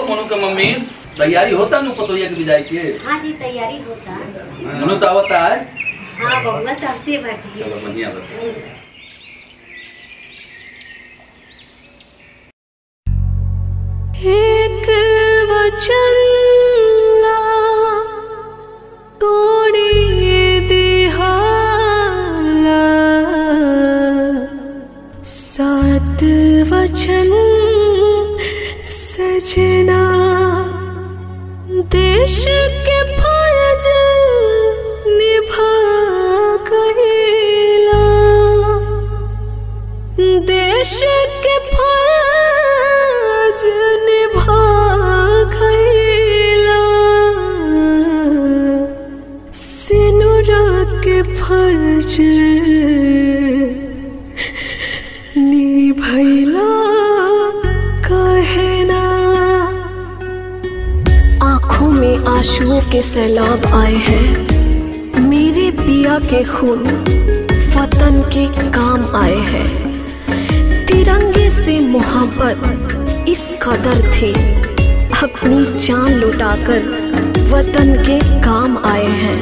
मनु का मम्मी तैयारी होता नु पतोया के विदाई के? हाँ जी तैयारी होता। मनु तो आवता है? हाँ बबुआ चलते बैठी। चलो बढ़िया बात। एक वचन तोड़ी दिहाला, सात वचन सजना देश के फर्ज निभा गईला, देश के फर्ज निभा गईला, सिनुरा के फर्ज निभैला कहना। आंखों में आंसुओं के सैलाब आए हैं, मेरे पिया के खून वतन के काम आए हैं। तिरंगे से मोहब्बत इस कदर थी, अपनी जान लुटाकर वतन के काम आए हैं।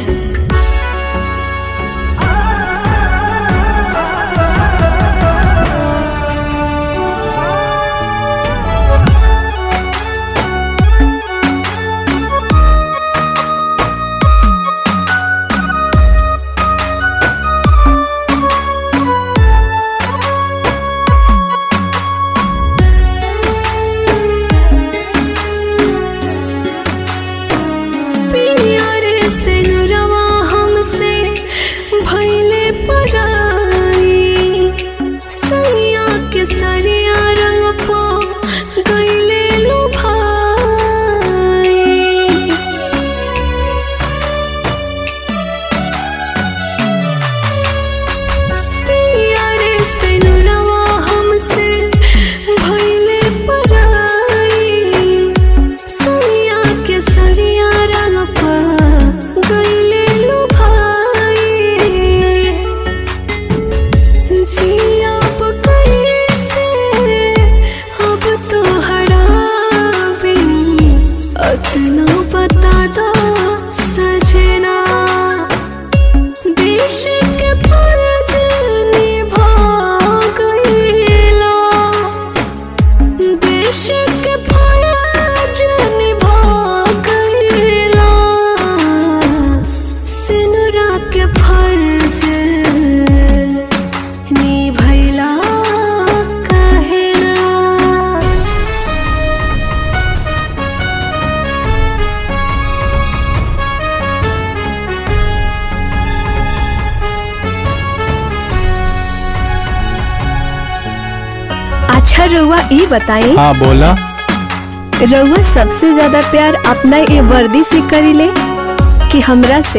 अच्छा रउआ ये बताई। हाँ बोला। रउआ सबसे ज्यादा प्यार अपना ये वर्दी से करीले कि हमरा से?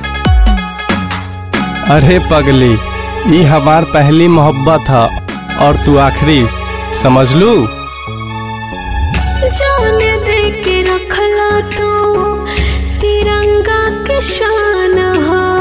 अरे पगली, ये हमार पहली मोहब्बत है और तू आखिरी, समझ लू। जाने दे के रखला तो तिरंगा के शान हा।